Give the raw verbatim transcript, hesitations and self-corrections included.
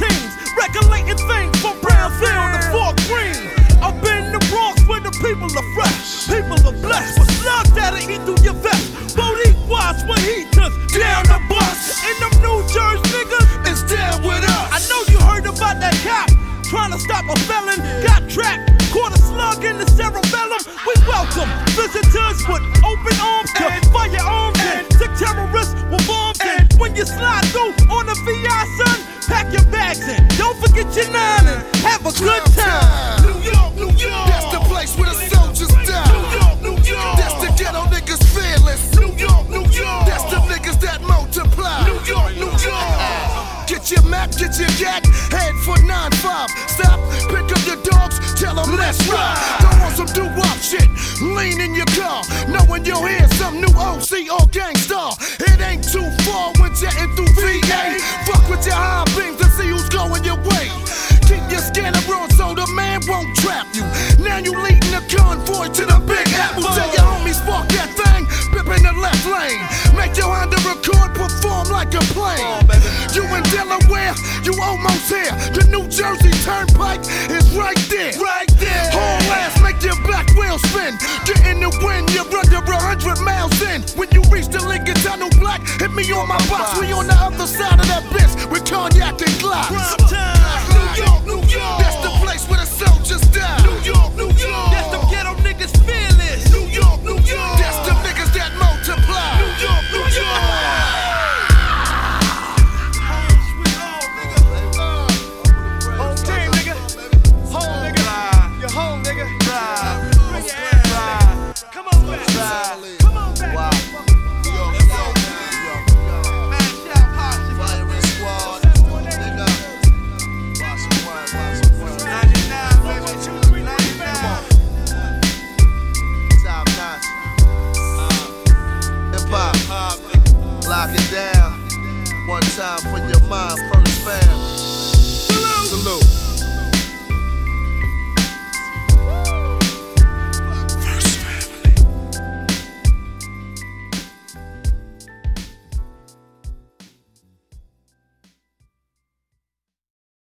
teens, regulating things from Brownsville to Fort Greene. I've been in the Bronx where the people are fresh, people are blessed, with slugs that'll eat through your vest. Boutique watch when he turns down the bus. And them New Jersey niggas is down with us. I know you heard about that cop trying to stop a felon, got trapped, caught a slug in the cerebellum. We welcome visitors with open arms to firearms and sick terrorists with bombs. And when you slide through on the V I, son, pack your bags in. Don't forget your nine and have a good time. New York, New York, that's the place where the soldiers die. New York, New York, that's the ghetto niggas fearless. New York, New York, that's the niggas that multiply. New York, New York. Get your Mac, get your yak, head for nine five. Stop, pick up your dogs, tell them let's ride. Don't want some doo-wop shit, lean in your car, knowing you'll hear some new O C or Gangstar. It ain't too far when jetting through V A. Fuck with your high beams to see who's going your way. Keep your scanner on so the man won't trap you. Now you leading the convoy to the Big Apple. Tell your homies fuck that thing, pip in the left lane. Make your Honda Accord perform like a plane. You in Delaware, you almost here. The New Jersey Turnpike is right there. Right there. Whole ass make your back wheel spin. Get in the wind, you're under a hundred miles in. When you reach the Lincoln Tunnel Black, hit me on my box. We on the other side of that bitch with cognac and glass. Prime time. New York, New York, that's the place where the soldiers die. New York, New